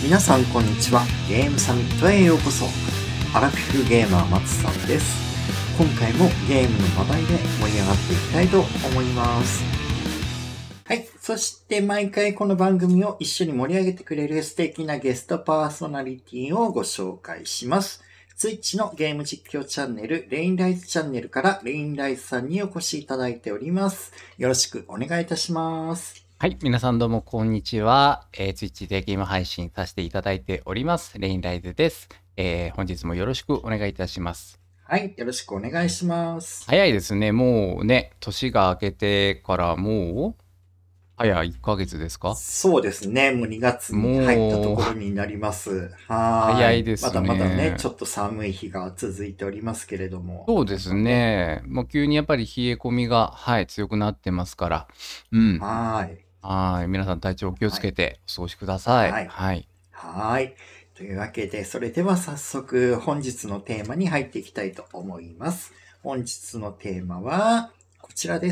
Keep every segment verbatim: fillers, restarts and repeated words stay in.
皆さんこんにちは。ゲームサミットへようこそ。アラフィフゲーマー松さんです。今回もゲームの話題で盛り上がっていきたいと思います。はい。そして毎回この番組を一緒に盛り上げてくれる素敵なゲストパーソナリティをご紹介します。Twitch のゲーム実況チャンネル、レインライズチャンネルからレインライズさんにお越しいただいております。よろしくお願いいたします。 はい。皆さんどうもこんにちは。えー、Twitch でゲーム配信させていただいております。レインライズです。えー、本日もよろしくお願いいたします。 はい。よろしくお願いします。 早いですね。もうね、年が明けてからもう、早いっかげつですか？ そうですね。もうにがつに入ったところになります。は早ーい。 いですね。 まだまだね、ちょっと寒い日が続いておりますけれども。 そうですね。もう急にやっぱり冷え込みが、はい、強くなってますから。うん。 はーい。 はい。皆さん体調お気をつけてお過ごしください。 はい。 はい。 はーい。というわけで、それでは早速本日のテーマに入っていきたいと思います。本日のテーマはこちらです。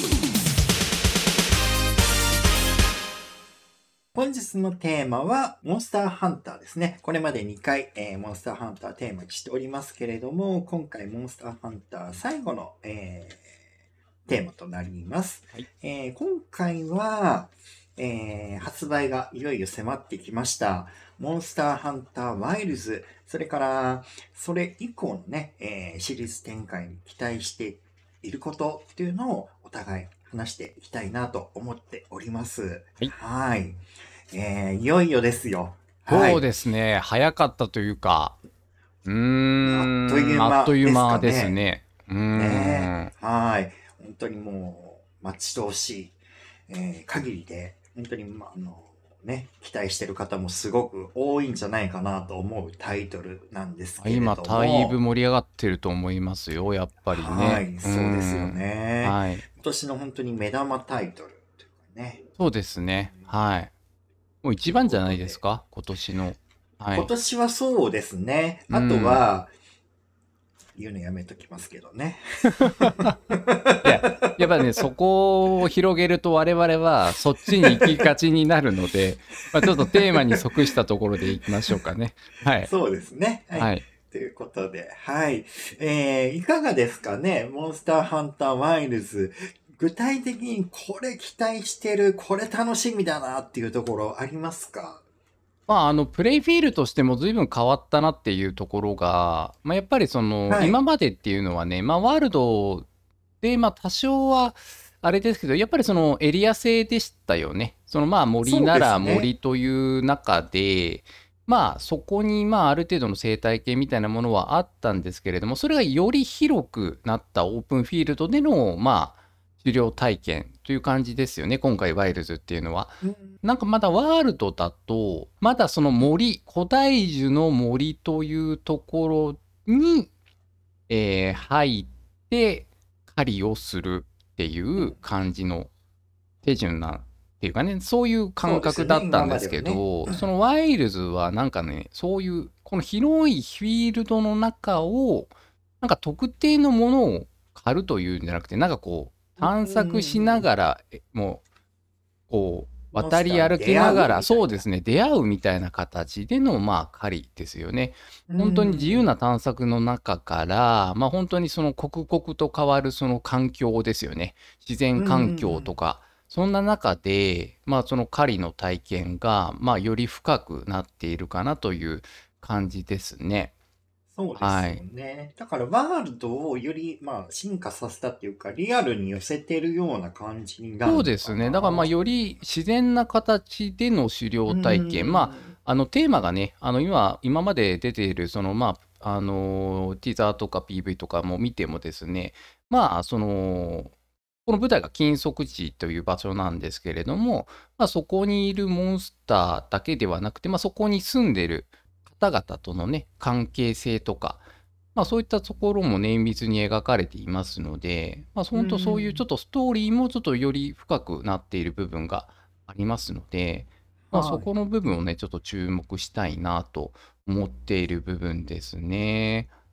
本日のテーマはモンスターハンターですね。これまでにかい、えー、モンスターハンターテーマにしておりますけれども、今回モンスターハンター最後の、えー、テーマとなります。 はい。 えー、今回は、えー、発売がいよいよ迫ってきました。モンスターハンターワイルズ、それからそれ以降のね、えー、シリーズ展開に期待していることっていうのをお互い話していきたいなと思っております。 はい。 はい。えー、いよいよですよ。はそうい。 ですね。早かったというか、うーあっといん、 うあっという間です間ですかね。 ね。うーねん。 え。はい。本当にもう、待ち遠しい、えー限りで、本当に、まあ、あの、ね、期待してる方もすごく多いんじゃないかなと思うタイトルなんですけれ今、 どだいぶも、 盛り上がってると思いますよ、やっぱりね。 はい、 うーそうですよん。 ね。 はい。 今年の本当に目玉タイトルというかね。 そうですね。はい。もうという一番じゃないことで、 ですか、今年の。は今い。 年はそうですね。 うあとん。 は、言うのやめときますけどね。 いや、やっぱね、そこを広げると我々はそっちに行きがちになるので、まあ、ちょっとテーマに即したところでいきましょうかね。はい。 そうですね。はい。 はい。 ということで、はい。えー、いかがですかね、モンスターハンターワイルズ。具体的にこれ期待してる、これ楽しみだなっていうところありますか？ まあ、あの、プレイフィールとしても随分変わったなっていうところが、まあ、やっぱりその、 はい。 今までっていうのはね、まあ、ワールドで、まあ、多少はあれですけど、やっぱりそのエリア制でしたよね。その、まあ、森そうですならね。 森という中で、まあ、そこに、まあ、ある程度の生態系みたいなものはあったんですけれども、それがより広くなったオープンフィールドでの、まあ、狩猟体験という感じですよね、今回ワイルズっていうのは。 うん、 なんかまだワールドだと、まだその森、古代樹の森というところに、えー入って狩りをするっていう感じの手順なっていうかね、そういう感覚だそうですよね、今ったんですまではね。 けど、そのワイルズはなんかね、そういうこの広いフィールドの中を、なんか特定のものを狩るというんじゃなくて、なんかこううん探うんうんう索しなん。 がら、えもうこう、 モンスターに渡り歩き出会うながら、 みたいな。 そうですね、出会うみたいな形での、まあ、狩りですよね。 う本当に自由ん。 な探索の中から、まあ、本当にその刻々と変わるその環境ですよね。自然うんうんう環境とん。 か、そんな中で、まあ、その狩りの体験が、まあ、より深くなっているかなという感じですね。 そうですよはい。 ね。だからワールドをより、まあ、進化させたっていうか、リアルに寄せてるような感じになそるのかうですね。だからまあな。 より自然な形での狩う猟体験。まん。 あ、あのテーマがね、あの今、今まで出ているそのまあ、あのティザーとか ピーブイ とかも見てもですね、まあ、その、この舞台が金属地という場所なんですけれども、まあ、そこにいるモンスターだけではなくて、まあ、そこに住んでる方々とのね、関係性とか、まあ、そういったところも綿密に描かれていますので、まあ、 う本当そういうちょん。 っとストーリーもちょっとより深くなっている部分がありますので、まあ、そはい。 この部分をね、ちょっと注目したいなと思っている部分ですね。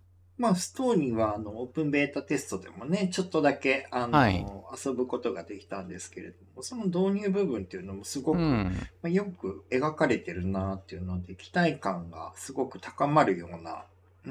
まあ、ストーリーは、あの、オープンベータテストでもね、ちょっとだけ、あはい。 の、遊ぶことができたんですけれども、その導入部分っていうのもすごうく、 ん。 まあ、よく描かれてるなっていうので、期待感がすごく高まるような、うん、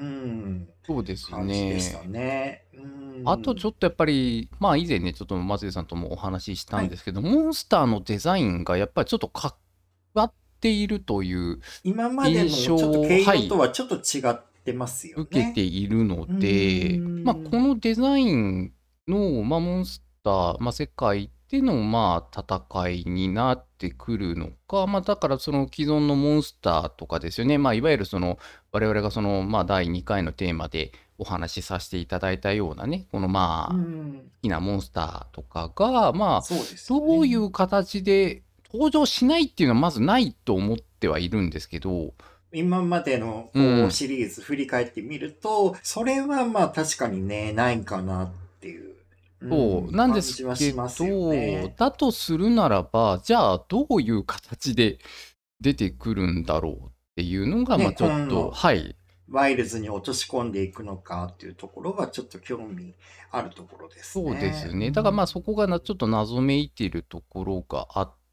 そうです感じでしたね。 ね。うあとちん。 ょっとやっぱり、まあ、以前ね、ちょっと松井さんともお話ししたはい。 んですけど、モンスターのデザインがやっぱりちょっと変わっているという今まで印のちょっと象を、 毛色とはい、 はちょっと違ってますよ受けてね。 いるのうーで、まあ、こん。 のデザインの、まあ、モンスター、まあ、世界での、まあ、戦いになってくるのか、まあ、だからその既存のモンスターとかですよね、まあ、いわゆるその我々がその、まあ、だいにかいのテーマでお話しさせていただいたようなね、このうまあ、 ん。 好きなモンスターとかが、まあ、 そうですよね。 どういう形で登場しないっていうのはまずないと思ってはいるんですけど、 今までのこううん、 シリーズ振り返ってみると、それはまあ確かにね、ないかなっていう、うそう、 ん、 なんで感じはしすけますよど、 ね。 だとするならば、じゃあどういう形で出てくるんだろうっていうのが、ま、 ね、 ちょっと、 本のはい、 ワイルズに落とし込んでいくのかっていうところはちょっと興味あるところですそうでね。 すね。だから、 うん。 ま、そこがなちょっと謎めいているところがあって、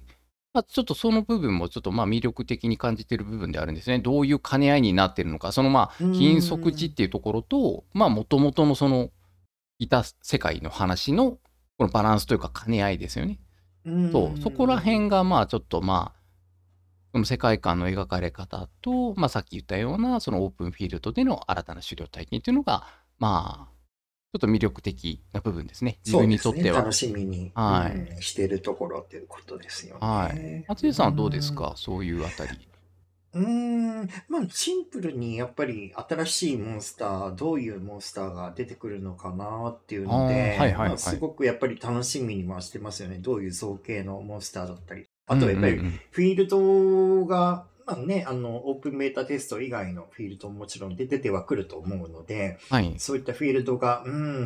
ま、ちょっとその部分もちょっと、ま、魅力的に感じてる部分であるんですね。どういう兼ね合いになってるのか、その、ま、 うー禁足地っん。 ていうところと、ま、もともとのそのいた世界の話の、このバランスというか兼ね合いですよね。 うーそう、そこら辺ん。 がまあちょっとまあ、その世界観の描かれ方と、まあさっき言ったようなそのオープンフィールドでの新たな狩猟体験っていうのが、まあ、ちょっと魅力的な部分ですね。自分そうですね。 にとっては。 楽しみに、うはい。 ん、してるところっていうことですよはい。 ね。うー松井さんはどうですん。 か？そういうあたり。 うーん、まあ、シンプルにやっぱり新しいモンスター、どういうモンスターが出てくるのかなっていうああ、はいので、まあ、 はいはい。 すごくやっぱり楽しみにはしてますよね。どういう造形のモンスターだったり。あうんうんうとはやっぱりん。 フィールドが、まあね、あの、オープンベータテスト以外のフィールドももちろん出てはくると思うので、 はい。 そういったフィールドが、うん、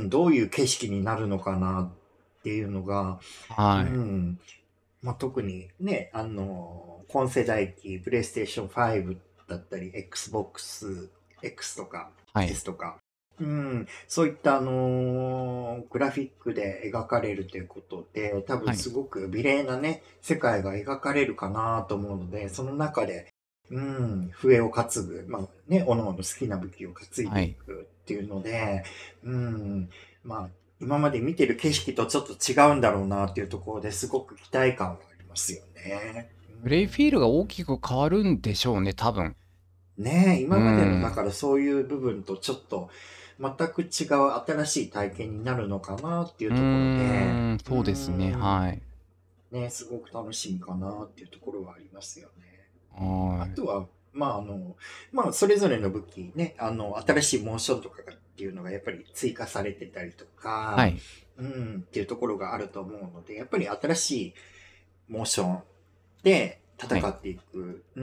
どういう景色になるのかなっていうのが、うはい。 ん、まあ、特にね、あの、今世代機、プレイステーションファイブだったり、Xbox X とかはい。 S とか、うん、そういったあのグラフィックで描かれるということで、多分はい。 すごく美麗なね、世界が描かれるかなと思うので、その中で、うん、笛を担ぐ、まあね、おのおの好きな武器を担いでいはい。 くっていうので、うん、まあ、今まで見てる景色とちょっと違うんだろうなっていうところですごく期待感はありますよね。 プレイフィールが大きく変わるんでしょうね、多分。 うん、ねえ、 う今までのだん。 からそういう部分とちょっと全く違う新しい体験になるのかなっていううところで、 ーん、 うーそうですね、 ん、 はい。 ね、すごく楽しみかなっていうところはありますよね。うん、あはい。 とは、まああの、まあそれぞれの武器ね、あの、新しいモーションとかがっていうのがやっぱり追加されてたりとか、 はい。 うん、っていうところがあると思うので、やっぱり新しいモーションではい。 戦っていく、うん、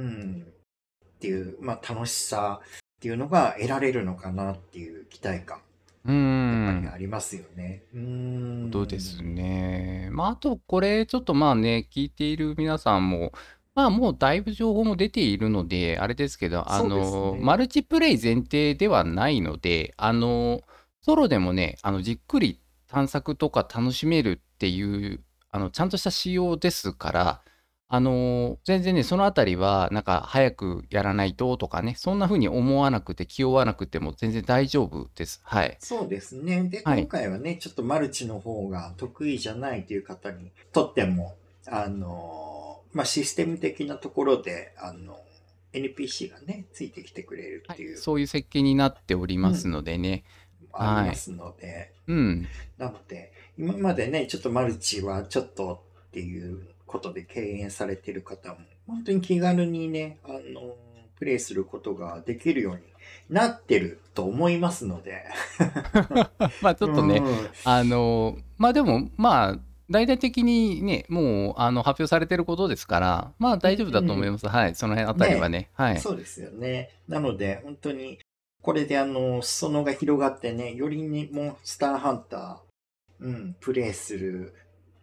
っていう、まあ楽しさっていうのが得られるのかなっていう期待感、 うーやっぱりん。 ありますよね。うーことですん。 ね。まあ、あとこれちょっとまあね、聞いている皆さんも、まあ、もうだいぶ情報も出ているので、あれですけど、あそうですの、マね。 ルチプレイ前提ではないので、あの、ソロでもね、あの、じっくり探索とか楽しめるっていう、あの、ちゃんとした仕様ですから、あの、全然ね、そのあたりは、なんか早くやらないととかね、そんな風に思わなくて、気負わなくても全然大丈夫です。はい。 そうですね。で、今はい。 回はね、ちょっとマルチの方が得意じゃないという方にとっても、あの、まあ、システム的なところで、あの、エヌピーシー がね、ついてきてくれるはい、 っていう、 そういう設計になっておりますうん、 のでね。 ありはい。 ますので、 うん。 なので、今までね、ちょっとマルチはちょっとっていうことで敬遠されてる方も、本当に気軽にね、あの、プレイすることができるようになってると思いますので、 まあ、ちょうっとね、 ん、 あの、ま、でも、まあ、大々的にね、もう、あの、発表されてることですから、まあ、 う大丈夫だと思いん、 ます。はい、その辺あたりはね、 ね、はい。 そうですよね。なので、本当に、これであの、裾野が広がってね、よりにモンスターハンター、うん、プレイする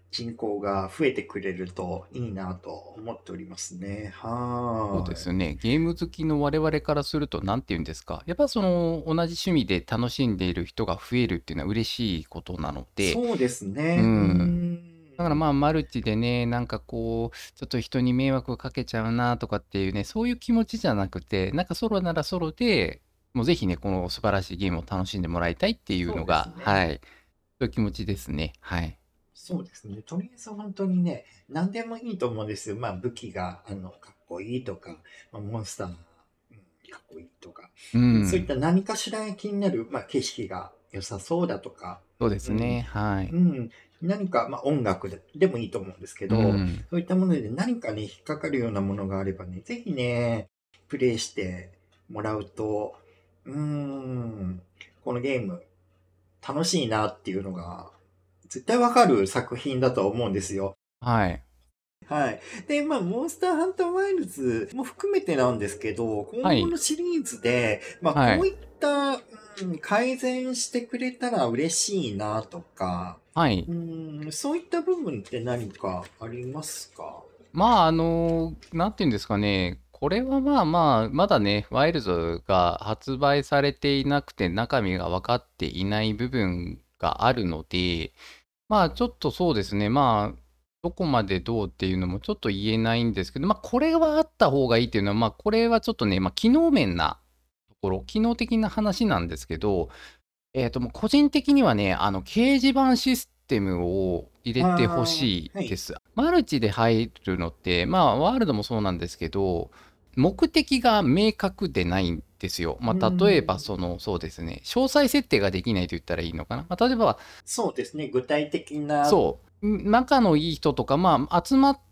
人口が増えてくれるといいなと思っておりますね。 そうではーい。 すね。ゲーム好きの我々からすると、なんて言うんですか。やっぱその、同じ趣味で楽しんでいる人が増えるっていうのは嬉しいことなので、 そうですうね。うーん。だからん。 まあ、マルチでね、なんかこう、ちょっと人に迷惑かけちゃうなとかっていうね、そういう気持ちじゃなくて、なんかソロならソロで、もうぜひね、この素晴らしいゲームを楽しんでもらいたいっていうそうですのが、はね。 い、そういう気持ちですね。はい。 そうですね。とりあえず本当にね、何でもいいと思うんですよ。まあ武器があのかっこいいとか、まあ、モンスター、うん、かっこいいとか、 うそういっん。 た何かしら気になる、まあ、景色が良さそうだとか、 そうでうん、 すね。はい。 うん、何か、まあ、音楽ででもいいと思うんですけうど、 ん。 そういったもので何かね、引っかかるようなものがあればね、ぜひね、プレイしてもらうと、うーん、このゲーム楽しいなっていうのが絶対わかる作品だと思うんですよ。 はい。 はい。で、まあ、モンスターハンターワイルズも含めてなんですけど、今後はい。 のシリーズで、まあ、 はい。 こういった、うん、改善してくれたら嬉しいなとか、 はい。 うん、そういった部分って何かありますか？ まあ、あの、なんていうんですかね、これはまあまあ、まだね、ワイルズが発売されていなくて、中身が分かっていない部分があるので、まあ、ちょっとそうですね、まあ、どこまでどうっていうのもちょっと言えないんですけど、まあ、これはあった方がいいっていうのは、まあ、これはちょっとね、まあ、機能面なところ、機能的な話なんですけど、えっと、もう個人的にはね、あの、掲示板システムを入れてほああ、 しいはい。 です。マルチで入るのって、まあ、ワールドもそうなんですけど、目的が明確でないんですよ。まうあ、例えば、 ん、 その、そうですね、詳細設定ができないと言ったらいいのかな。まあ、例えば、 そうですね。具体的な、 そう、ん仲のいい人とか、まあ、集まって、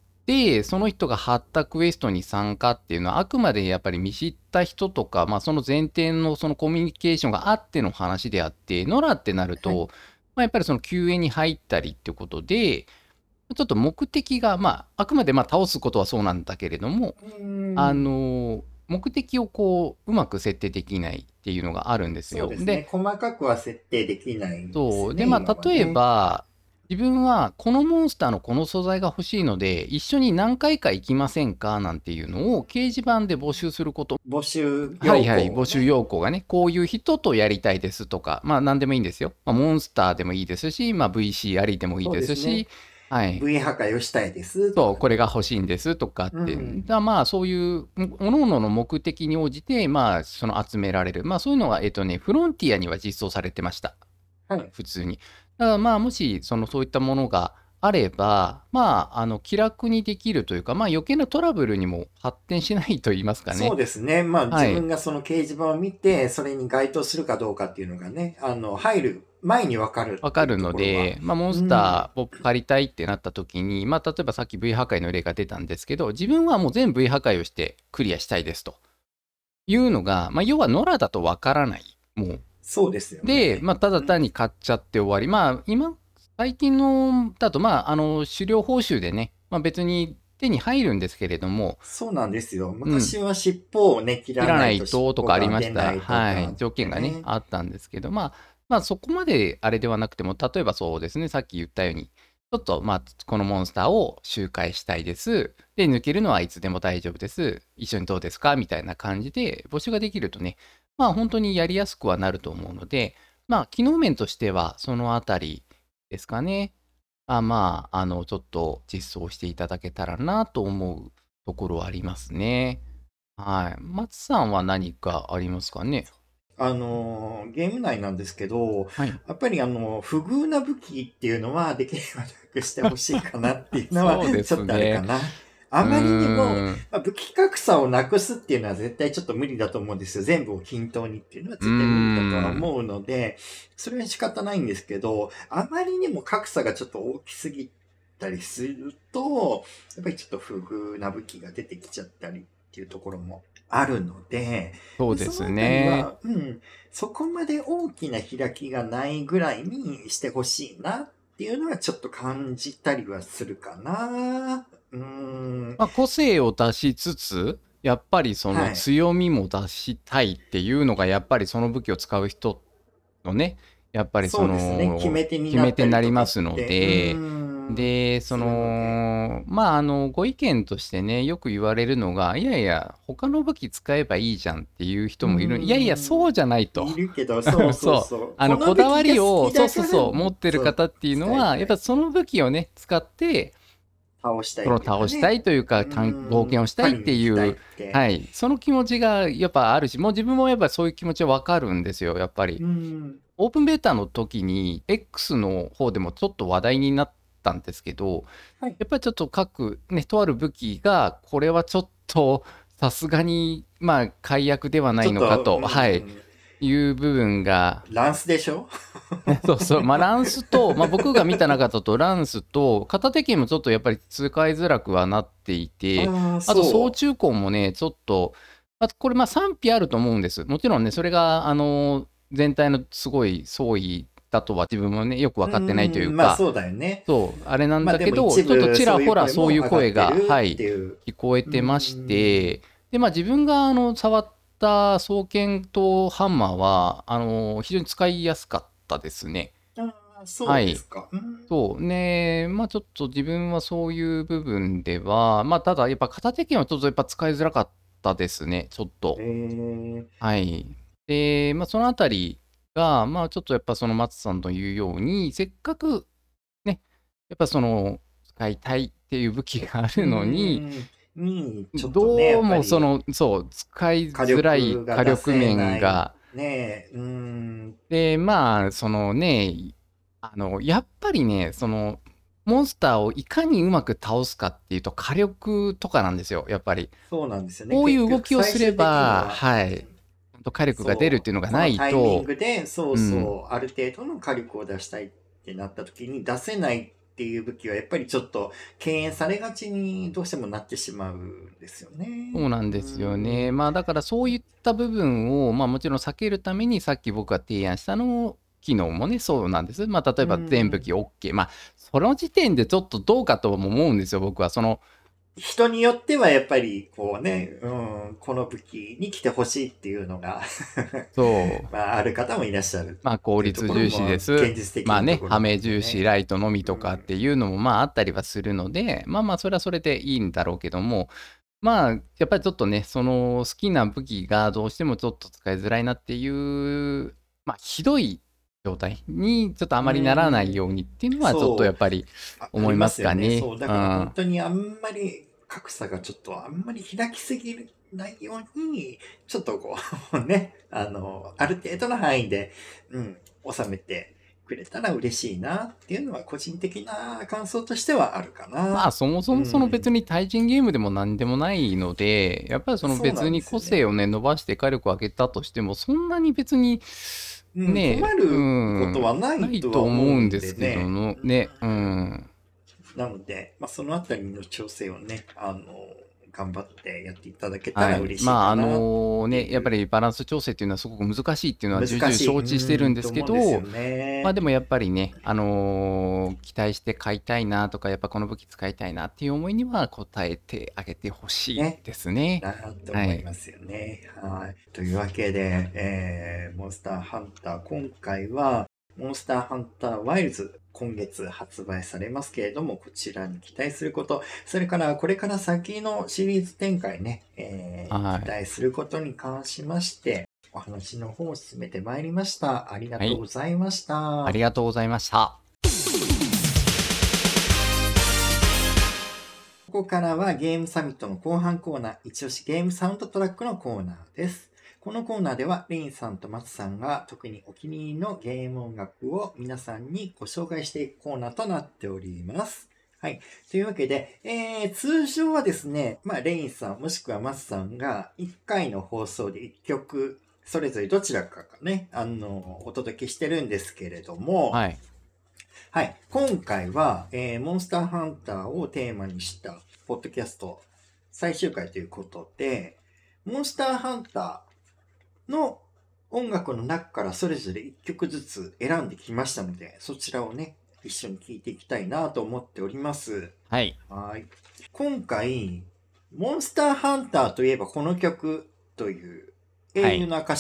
その人が貼ったクエストに参加っていうのは、あくまでやっぱり見知った人とか、まあ、その前提のそのコミュニケーションがあっての話であって、ノラってなるはい。 と、まあ、やっぱりその救援に入ったりってことで、ちょっと目的が、まあ、あくまでまあ倒すことはそうなんだけれども、 うあん、 の目的をこう、うまく設定できないっていうのがあるんですよ。で、 そうですね。細かくは設定できないんですそう。で、 よね、 まあ、例え今はね。 ば、自分はこのモンスターのこの素材が欲しいので、一緒に何回か行きませんかなんていうのを掲示板で募集すること。 募集要はいはい、募集項をね。 要項がね、こういう人とやりたいですとか、まあ何でもいいんですよ。まあ、モンスターでもいいですし、まあ、ブイシー ありでもいいそうですし、 ですね。 はい。 ブイ 破壊をしたいですとそう、 かね。 これが欲しいんですとかって、 うん。 だまあそういう、各々の目的に応じて、まあその集められる。まあそういうのは、えっとね、フロンティアには実装されてました。 はい。 普通に。だからまあ、もし、その、そういったものがあれば、まあ、あの、気楽にできるというか、まあ、余計なトラブルにも発展しないと言いますかそうね。 ですね。まあ自分はい。 がその掲示板を見て、それに該当するかどうかっていうのがね、あの、入る前にわかるっていうわかるところは、 ので、まあ、モンうスん。 ターを借りたいってなった時に、まあ、例えばさっき V 破壊の例が出たんですけど、自分はもう全部 V 破壊をしてクリアしたいですというのが、まあ、要は野良だとわからない。もう。 そうですよで、 ね。 まあ、ただうん。 単に買っちゃって終わり。まあ、今、最近のだと、まあ、あの、狩猟報酬でね、まあ、別に手に入るんですけれども、 そうなんですよ。 うん、 昔は尻尾をね、切切らないらないと尻尾ととかありました。 が出ないとはい。 かっ条件がね、 てね。 あったんですけど、まあ、まあ、そこまであれではなくても、例えばそうですね、さっき言ったように、ちょっと、まあ、このモンスターを周回したいです。で、抜けるのはいつでも大丈夫です。一緒にどうですかみたいな感じで募集ができるとね、まあ、本当にやりやすくはなると思うので、まあ、機能面としては、そのあたりですかね。あまあ、あの、ちょっと実装していただけたらなと思うところはありますね。はい。松さんは何かありますかね？ あの、ゲーム内なんですけど、 はい。 やっぱりあの、不遇な武器っていうのはできればなくしてほしいかなっていうのはそうでちょっとあるかすね。 な。 うあまりにも、 ーん。 まあ、武器格差をなくすっていうのは絶対ちょっと無理だと思うんですよ。全部を均等にっていうのはうー絶対無理だとはん。 思うので、それは仕方ないんですけど、あまりにも格差がちょっと大きすぎたりすると、やっぱりちょっと不遇な武器が出てきちゃったりっていうところもあるので、 そうですそのあたりね。 は、うん、そこまで大きな開きがないぐらいにしてほしいなっていうのはちょっと感じたりはするかな。うーん。 まあ、個性を出しつつ、やっぱりそのはい。 強みも出したいっていうのが、やっぱりその武器を使う人のね、やっぱりそそうですね。決の、 め手に決め手にななったりとりますのかって。うーで、 で、そそれはね。 の、まあ、あの、ご意見としてね、よく言われるのが、いやいや、他の武器使えばいいじゃんっていうう人もいる。いやいや、そうーん。 じゃないと。 いるけど、そうそうそう。 そう。 あの、 このこだわ武器が好りを、そうきだから、 そうそう、持ってるそう、 方っていうのは、やっぱ使いたい。 その武器をね、使って、 倒したいそのっていうか倒したいね。 というか、 うかん冒険ーん。 をしたいっ狩りに行きたいっていう、 て。 はい、その気持ちがやっぱあるし、もう自分もやっぱそういう気持ちはわかるんですよ、やっぱり。 うーん。 オープンベータの時に、X の方でもちょっと話題になったんですけど、 はい。 やっぱりちょっと各、ね、とある武器が、これはちょっとさすがに、まあ、解約ではないちょっと、うのかと、はい、 ん。 いう部分が、 ランスでしょ？ そうそう、まあ、ランスと、まあ、僕が見た中だと、ランスと、片手剣もちょっとやっぱり使いづらくはなっていて、 ああ、 あと、総そ中根もね、ちょっと、あこれ、まあ、賛否あると思うんです。もちろんね、それが、あの、全体のすごい総意だとは自分もね、よくう。う分かってないというーん、まあか、 そうだよね。 そう、あれなんまあでもだけど、ちょっと一部ちらほらそういう声そういうも上がって声が、はるってい、 いう。 聞こえうーてましん。 て、で、まあ、自分があの触った双剣とハンマーは、あの、非常に使いやすかったですね。 ああ、そはい。 うですか。うーん。 そうね、まあちょっと自分はそういう部分では、まあただやっぱ片手剣はちょっとやっぱ使いづらかったですね、ちょっと。 ええ。 はい。で、まあそのあたりが、まあちょっとやっぱその松さんというように、せっかくね、やっぱその使いたいっていう武器があうーるのに、 ん。に、ちょっとね、やどうっぱりもその、そう、使い火づらい力が出火力せない。 面が、 ねえ、うーん。 で、まあ、そのね、あの、やっぱりね、その、モンスターをいかにうまく倒すかっていうと、火力とかなんですよ、やっぱり。 そうなんですよね。 こういう動結局きをすれ最終的にば、 は、 はい、 うん。 ほんと火力が出るっていうそう、 のがないこのタイミンと、 グで、そううん、 そう、ある程度の火力を出したいってなった時に出せないっていう武器はやっぱりちょっと敬遠されがちにどうしてもなってしまうんですよね。 そうなうーんですよね。 ん。 まあ、だからそういった部分を、まあ、もちろん避けるために、さっき僕が提案したの機能もね、そうなんです。まあ、例うえば全武ん。 器オッケー。まあ、その時点でちょっとどうかとも思うんですよ、僕は。その、 人によってはやっぱりこうね、うん、この武器に来てほしいっていうのがそう。 まあある方もいらっしゃるまあ、効っていうと率重視ころもです。 現実的まあね、 なところなハメんでね。 重視、ライトのみとかっうん。 ていうのもまああったりはするので、まあまあそれはそれでいいんだろうけども、まあやっぱりちょっとね、その好きな武器がどうしてもちょっと使いづらいなっていう、まあひどい状態にちょっとあうまりならないん。 ようにっていうのはちょっとやそう。 っぱりあ、あり思いますますよね。 かね。 そう。だから本うん。 当にあんまり格差がちょっとあんまり開きすぎないように、ちょっとこうね、あの、ある程度の範囲で、うん、収めてくれたら嬉しいなっていうのは個人的な感想としてはあるかな。 まあそもそうもその別ん。 に対人ゲームでも何でもないので、やっぱりそのそうなんで別にすよね。 個性をね、伸ばして火力を上げたとしても、そんなに別に、 うん、困ねえ、うることはん、 ないないととは思う思うんでんですけどね。 の、 うね、うん。 ん。 なので、まあ、そのあたりの調整をね、あの、頑張ってやっていただけたはい。 ら嬉しいまあ、あかなっのね、やっぱていう。 りバランス調整っていうのはすごく難しいっていうのは重々 難しい、 承知してるうん、 んですけと思うんですよど、まあね。 でもやっぱりね、あの期待して買いたいなとか、やっぱこの武器使いたいなっていう思いには応えてあげてほしいね。 ですね。 なとはい。 思いますよね。はい。というわけで、えー、モンスターハンター、今回は、モンスターハンターワイルズ、今月発売されますけれども、こちらに期待すること、それからこれから先のシリーズ展開ね、えー、期はい。 待することに関しまして、お話の方を進めてまいりました。ありがはい。 とうございましありた。 がとうございました。 ここからはゲームサミットの後半コーナー、一押しゲームサウンドトラックのコーナーです。このコーナーでは、レインさんと松さんが特にお気に入りのゲーム音楽を皆さんにご紹介していくコーナーとなっております。はい。というわけで、えー、通常はですね、まあ、レインさんもしくは松さんがいっかいの放送でいっきょく、それぞれどちらかがね、あの、お届けしてるんですけれども、 はい。 はい。今回は、えー、モンスターハンターをテーマにしたポッドキャスト最終回ということで、モンスターハンターの音楽の中からそれぞれいっきょくずつ選んできましたので、そちらをね、一緒に聴いていきたいなと思っております。 はい。 はい。今回、モンスターハンターといえばこの曲という英雄はい。 の証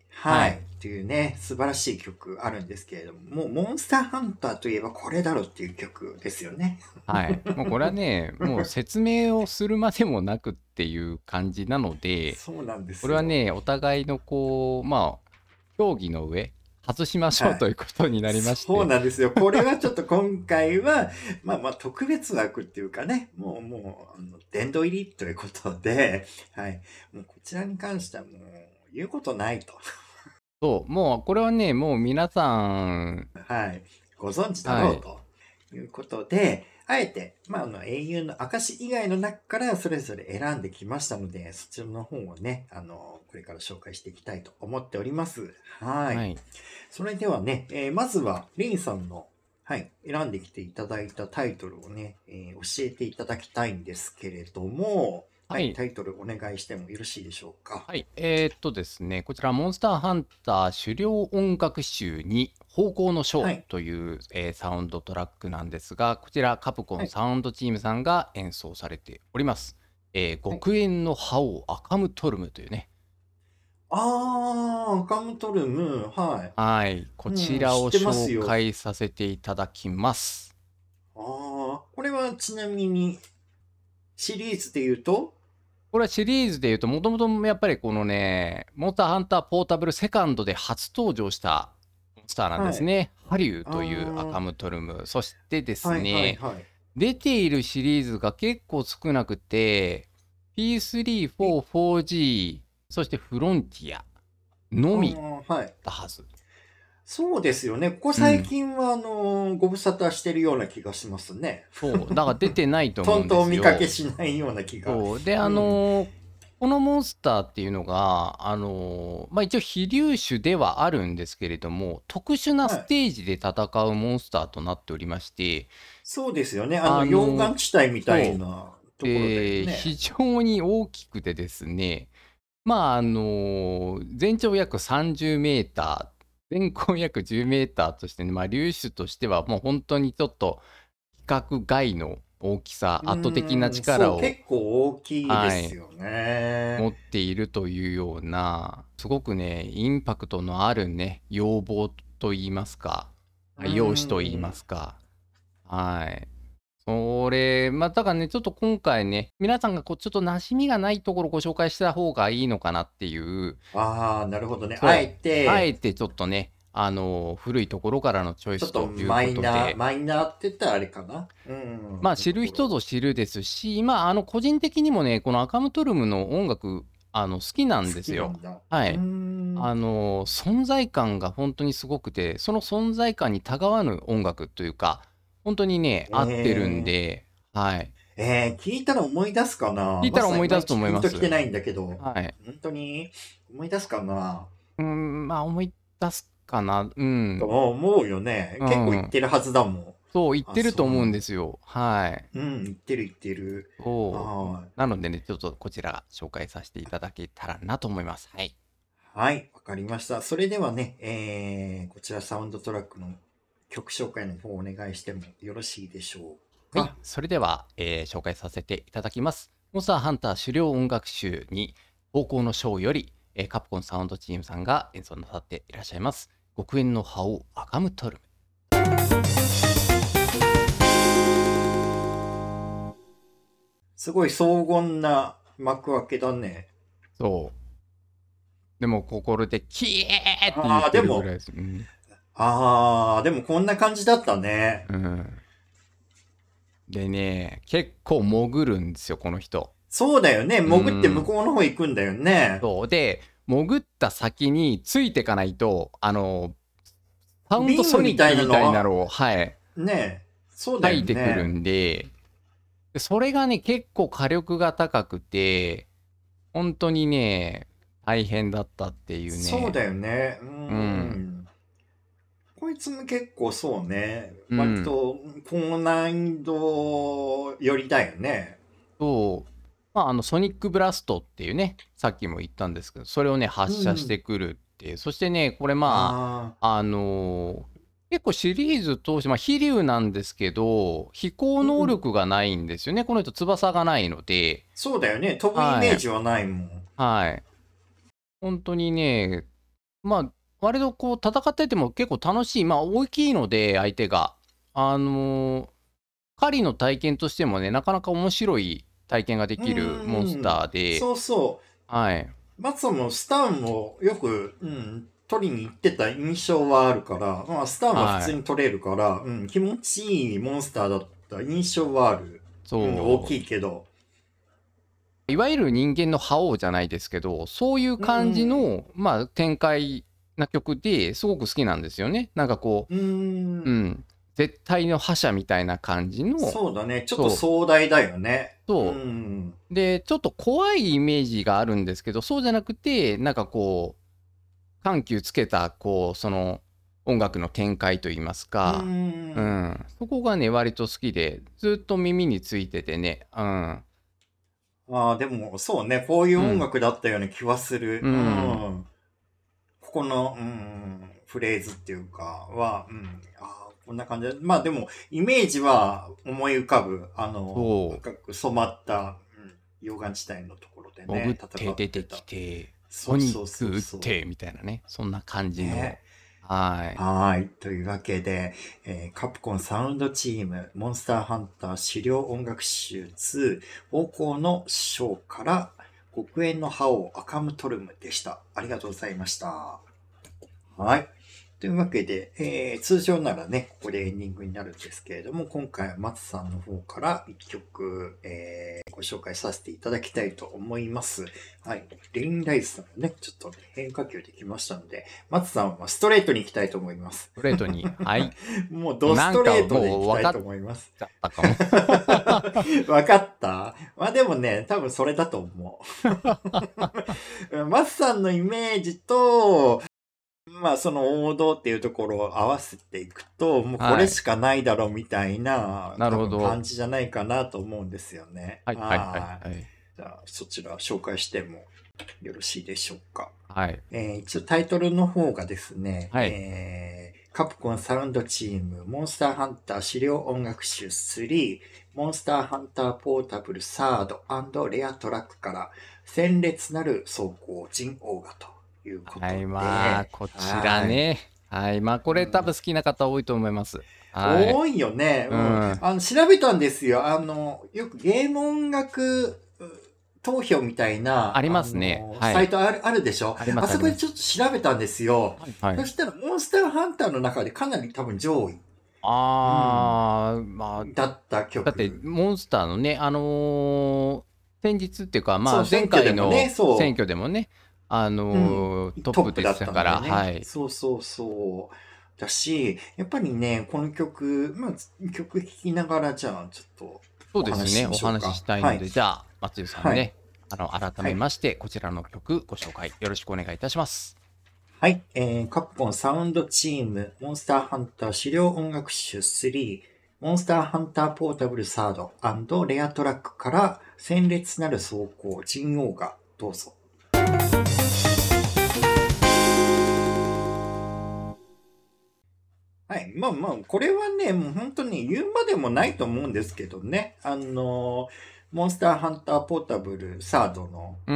はい。 はい。 というね、素晴らしい曲あるんですけれども、もうモンスターハンターといえばこれだろっていう曲ですよね。 はい。もうこれはね、もう説明をするまでもなくっていう感じなので、 そうなんですよ。 これはね、お互いのこう、まあ、協議の上、外しましょうはい。 ということになりましそうて、 なんですよ。これはちょっと今回は、まあまあ特別枠っていうかね、もうもう、あの殿堂入りということで、はい。もうこちらに関してはもう言うことないと。 そう、もうこれはね、もう皆さん、 はい。ご存知だはい。 ろうということで、あえて、まあ、あの、英雄の証以外の中からそれぞれ選んできましたので、そちらの方をね、あの、これから紹介していきたいと思っております。はい。 はい。 それではね、えーまずは、リンさんの、はい、選んできていただいたタイトルをね、えー教えていただきたいんですけれども、はい、 はい。 タイトルお願いしてもよろしいでしょうか。 はい。えーっとですね、こちら、モンスターハンター狩猟音楽集に方向の章はい、 という、えーサウンドトラックなんですが、こちら、カプコはい、 ンサウンドチームさんが演奏されております。えーはい。 極限の覇王アカムトルムというね、 あー、カムトルム、ははい、こい。 ちうん、知ってまらを紹すよ。 介させていただきます。 ああ、これはちなみにシリーズで言うと、 これはシリーズでいうと、もともとやっぱりこのね、モンスターハンターポータブルセカンドで初登場したモンスターなんではい。 すね。ハリューあというアカあ、 ムトルム。そしてですはいはいね、 はい。 出ているシリーズが結構少なくて、ピースリー、 え、 フォー、フォージー、そしてフロンティアのみああ、はい。 だはず。 そうですよね。ここ最うん。 近は、あのーご無沙汰してるような気がしますね。 そう。だから出てないと思うんでとんとおすよ。 見かけしないような気が。 そう。で、あうん。 のーこのモンスターっていうのが、あのーまあ、一応飛竜種ではあるんですけれども、特殊なはい。 ステージで戦うモンスターとなっておりまして、 そうですよね。あの、 あ溶の岩地帯みたいそう。 なところだよで、非ね。 常に大きくてですね、まあ、あの、全長約さんじゅうメーター、全高約じゅうメーターとしてね、まあ、粒子としてはもう本当にちょっと規格外の大きさ、 う圧倒的なーん、そう、 力を、 結構大きいではい、 すよね。 持っているというような、すごくね、インパクトのあるね、要望と言いますか、 うー容姿と言いまん。 すか、はい。それ、まあ、だからね、ちょっと今回ね、皆さんがこう、ちょっと馴染みがないところをご紹介した方がいいのかなっていう、 ああ、なるほどね。あえそう、あえて、 てちょっとね、あの、古いところからのチョイちょっとスというこマイナー、 とで、 マイナーって言ったらあれかな。うん、 まあ、 の知る人ぞところ。 知るですし、まあ、あの、個人的にもね、このアカムトルムの音楽、あの、好きなん好ですよ。 きなんだ。うーはい。 ん。 あの、存在感が本当にすごくて、その存在感にたがわぬ音楽というか、本当にね、合ってるんえで、はい。 ー、えー、聞いたら思い出すかな。 聞いたマスさんいまいら思い出すとちピンときて思います。 ないんだけど、 はい。 本当に思い出すかなうーん、まあ、思い出すかな。うん。 と思うよね。 う結構言っん。 てるはずだもん。 そう、言っあ、 てると思うんそうなんだ。 ですよ。はい。 うん、言ってる言ってる。 そう。 はなのでね、ちょっとこちら紹介させていただけたらなと思います。はい。 い。はい、わかりました。それではね、えー、こちらサウンドトラックの曲紹介の方お願いしてもよろしいでしょうはい。 か。 それでは、えー紹介させていただきます。モンスターハンター狩猟音楽集に、方向の章より、えーカプコンサウンドチームさんが演奏なさっていらっしゃいます。極限の覇王、アカムトルム。 すごい荘厳な幕開けだね。 そう。でも、心で、キエーって言っああ、でも、 てるぐらいです。うん。 ああ、でもこんな感じだったね。 うん。でね、結構潜るんですよ、この人。 そうだよね。 う潜って向ん。 こうの方行くんだよね。 そう。で、潜った先についてかないと、あの、サウンドビームソニックみたいなのは、 みたいなのを、はい、 ね、そうだよ吐いてくるね。 んで、でそれがね、結構火力が高くて、本当にね、大変だったっていうね。 そうだよね。うーうん。 ん。こいつも結構そうね。 うん。 割と高難易度寄りだよね。 そう。まあ、あの、ソニックブラストっていうね、さっきも言ったんですけど、それをね、発射してうん。 くるっていう。そしてね、これまああ、あのー結構シリーズ通して、まあ、飛竜なんですけど、飛行あ、う能ん。 力がないんですよね。この人、翼がないので。 そうだよね。飛ぶイはい。 メージはないもん。 はい。本当にね、 まあ、割とこう戦ってても結構楽しい、まあ大きいので相手が。あのー狩りの体験としてもね、なかなか面白い体験がでうきるモンスタん。 ーで、 そうそはい。 う。マツさんもスターンもよく、うん、取りに行ってた印象はあるから、まあ、スターンは普通はい。 に取れるから、うん、気持ちいいモンスターだった印象はある。うん、大そきいけど。 う。いわゆる人間の覇王じゃないですけど、そういうう感じん、 の、まあ展開な曲ですごく好きなんですよね。なんかこうん、うう、うん。 ん。絶対の覇者みたいな感じの、 そうだね。ちょっとそう、 壮大だよね。うそん。 う。で、ちょっと怖いイメージがあるんですけど、そうじゃなくて、なんかこう、緩急つけた、こう、その音楽の展開といいますうか、うん。 ん、そこがね、割と好きで、ずっと耳についててね、うん、 ああ、でも、そうね。こういう音うん、 楽だったような気はする。 ううん、 ん。ここの、うん、フレーズっていうかは、うん。ああ、こんな感じで。まあでも、イメージは思い浮かぶ。あの、 そう、 赤く染まった、うん、溶岩地帯のところでね、 潜って戦ってた。 出てきて、おそうそうそう肉撃っそて、みたいなね、そんな感う。 じの、 ね。 はい。 はい。というわけで、えーカプコンサウンドチーム、モンスターハンター資料音楽集ツー、方向の章から、黒煙の葉をアカムトルムでした。ありがとうございました。はい。というわけで、えー通常ならね、ここでエンディングになるんですけれども、今回は松さんの方からいっきょく、えーご紹介させていただきたいと思います。はい。レインライズさんもね、ちょっと変化球できましたので、松さんはストレートに行きたいと思います。 ストレートに、はい。 もうもうドストなんかレートで行もう分かっきたいと思います。 ちゃったかも。 わかったまあでもね、多分それだと思う。マスさんのイメージと、まあその王道っていうところを合わせていくと、もうこはい。 れしかないだろうみたいな、 なる多分感ほど。 じじゃないかなと思うんですよね。 はいはいはいはい。 はい。 じゃあそちら紹介してもよろしいでしょうか。 はい。 えー一応タイトルの方がですね、 はい。 えーカプコンサウンドチーム、モンスターハンター資料音楽集スリー、モンスターハンターポータブルサードレアトラックから、鮮烈なる走行人オーガということはい、まあ、 で、 こちらはい。 ね。はい。まあ、これ多分好きな方多いと思います。はい。 多いよね。 ううん。 ん。 あの、調べたんですよ。あの、よくゲーム音楽う投票みたいな、 ありまあすね。 の、 はい。 サイトある、あるでしょ。 ありますあります。 あそこでちょっと調べたんですよ。 はいはい。 そしたら、モンスターハンターの中でかなり多分上位、うん、 ああ、まあ、 だっただって、 曲。 モンスターのね、あのー先日っていうか、まあ、 そう、選前挙でもね、 回の選そ挙でもね、あう、うん、 のートップでトップだったしたから、はんでね。 い。 そうそうそう。だし、やっぱりね、この曲、まあ、曲聴きながら、じゃあ、ちょっとお話ししそうですね、おましょうか。 話ししたいはい。 ので、じゃあ、松井さんはい。 ね、あの、改はい。 めまして、こちらの曲ご紹介よろしくお願いいたします。 はい。えー、カプコンサウンドチーム、モンスターハンター資料音楽集スリー、モンスターハンターポータブルサードレアトラックから、鮮烈なる走行、人王が、どうぞ。はい。まあまあ、これはね、もう本当に言うまでもないと思うんですけどね。あの、モンスターハンターポータブルサードのうん。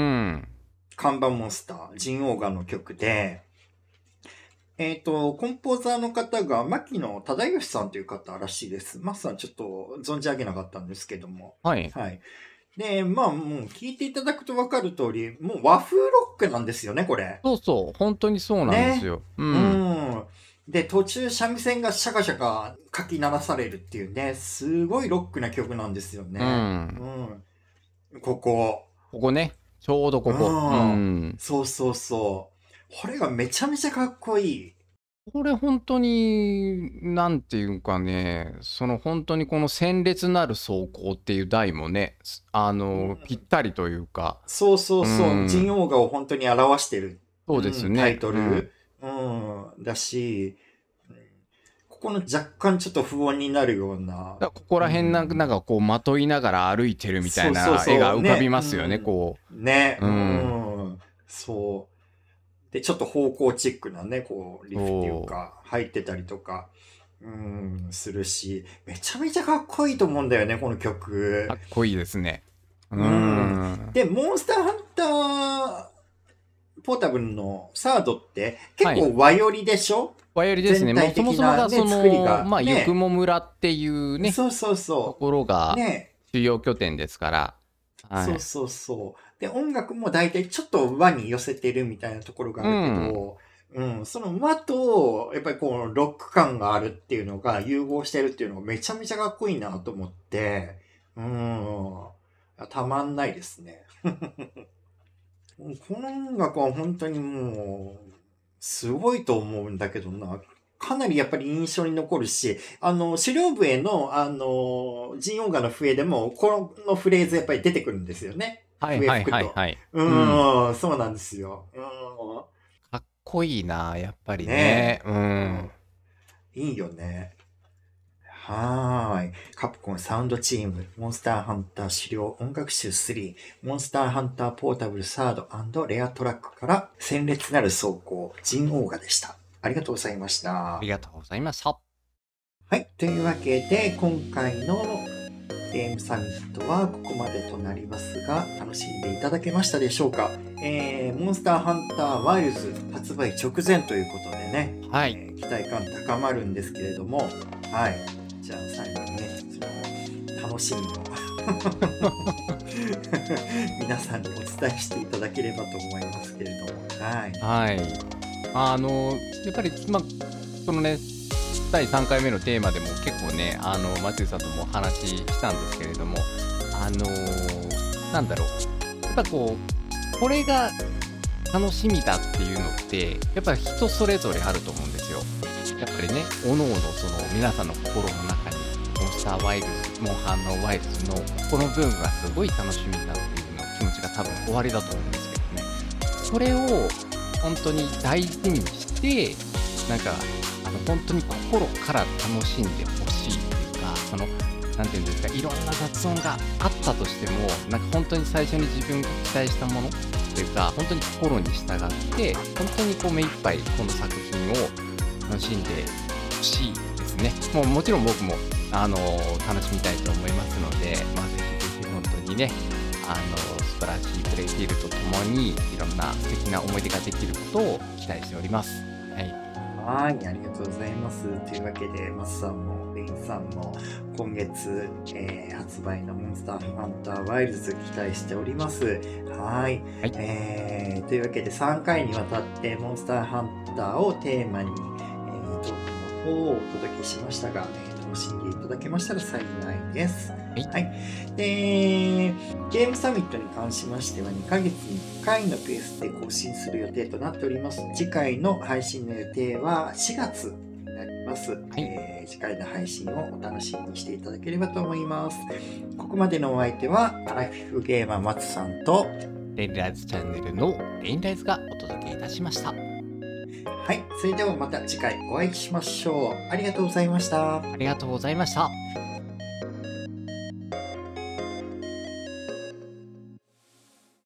看板モンスター、ジンオーガの曲で、えっと、コンポーザーの方が、牧野忠義さんという方らしいです。マスさんちょっと存じ上げなかったんですけども。 はい。 はい。で、まあもう聞いていただくとわかる通り、もう和風ロックなんですよね、これ。 そうそう、本当にそうなんですね。 よ。ううん。 ん。で、途中三味線がシャカシャカかき鳴らされるっていうね、すごいロックな曲なんですようね。うん。 ん。ここ。 ここね、ちょうどうここ。うん。 ん。 そうそうそう。これがめちゃめちゃかっこいい。 これ本当に、なんていうかね、その本当にこの鮮烈なる走行っていう題もね、すあうの、ぴっん。 たりというか、 そうそううそう。ジンん、 オウガを本当に表してる、 そうでうん、タイすね。うん。 トル、うん、だし、うんここの若干ちょっと不穏になるような、 だここうら辺なんかなんん、 かこうまといながら歩いてるみたいそうそうな絵がそう、 浮かびね、うますよね、 ん、 こね、 う。ううん。 ん、そう。で、ちょっと方向チックなね、こう、リフっていうそう。 か、入ってたりとか、うん、するし、めちゃめちゃかっこいいと思うんだよね、この曲。 かっこいいですね。うーうん。 ん。 で、モンスターハンターポータブルのサードってはい。 結構和寄りでしょ？ 和寄りです全ね。もう体的そもそもがなね、 そ作りの、 がまあ、よくね。 も村っていうね、 そうそうとそころう。 がね。 主要拠点ですから。はい。 そうそうそう。で、音楽も大体ちょっと和に寄せてるみたいなところがうあるけん。 ど、うん、その和と、やっぱりこう、ロック感があるっていうのが融合してるっていうのがめちゃめちゃかっこいいなと思って、うん、たまんないですね。この音楽は本当にもう、すごいと思うんだけどな。かなりやっぱり印象に残るし、あの、狩猟笛の、あの、ジンオウガの笛でも、このフレーズやっぱり出てくるんですよね。 はいはい笛吹くと。 はいはい。 ううん。 ーん、そうなんですよ。うかっこいいな、やっぱーん。 りね。 ねうえ。 ん。 うん。いいよね。はーい。カプコンサウンドチーム、モンスターハンター資料音楽集スリー、モンスターハンターポータブルサード&レアトラックから鮮烈なる走行、ジンオーガでした。ありがとうございましありた。 がとうございました。 はい。というわけで、今回のゲームサミットはここまでとなりますが、楽しんでいただけましたでしょうか？えー、モンスターハンターワイルズ発売直前ということでね、 はい。 えー期待感高まるんですけれども、はい。じゃあ最後にね、その楽しみを皆さんにお伝えしていただければと思いますけれども、はい。 はい。あの、やっぱり、まあ、そのね、だいさんかいめのテーマでも結構ね、あの、松井さんともお話ししたんですけれども、あのーなんだろう。やっぱこう、これが楽しみだっていうのって、やっぱり人それぞれあると思うんですよ。やっぱりね、各々その皆さんの心の中に、モンスターワイルズ、モンハンのワイルズのこの部分がすごい楽しみだっていうの気持ちが多分終わりだと思うんですけどね。それを本当に大事にして、なんか、あの、本当に心から楽しんでほしいっていうか、その、なんていうんですか、いろんな雑音があったとしても、なんか本当に最初に自分が期待したものというか、本当に心に従って、本当にこう目いっぱいこの作品を楽しんでほしいですね。もうもちろん僕も、あの楽しみたいと思いますので、まあ、ぜひぜひ本当にね、あの素晴らしいプレイフィールドとともに、いろんな素敵な思い出ができることを期待しております。はい。 はい、ありがとうございます。というわけで、マスさんもレインさんも今月、えー発売のモンスターハンターワイルズ期待しております。はい、 はい。 えーというわけでさんかいにわたってモンスターハンターをテーマに、えー、トークの方をお届けしましたが、えー楽しんでいただけましたら幸いです。 はい。 はい。で、ゲームサミットに関しましてはにかげつにいっかいのペースで更新する予定となっております。次回の配信の予定はしがつになります。 はい。 えー次回の配信をお楽しみにしていただければと思います。ここまでのお相手はアラフィフゲーマー松さんと、 レインライズチャンネルのレインライズがお届けいたしました。 はい。それではまた次回お会いしましょう。ありがとうございました。 ありがとうございました。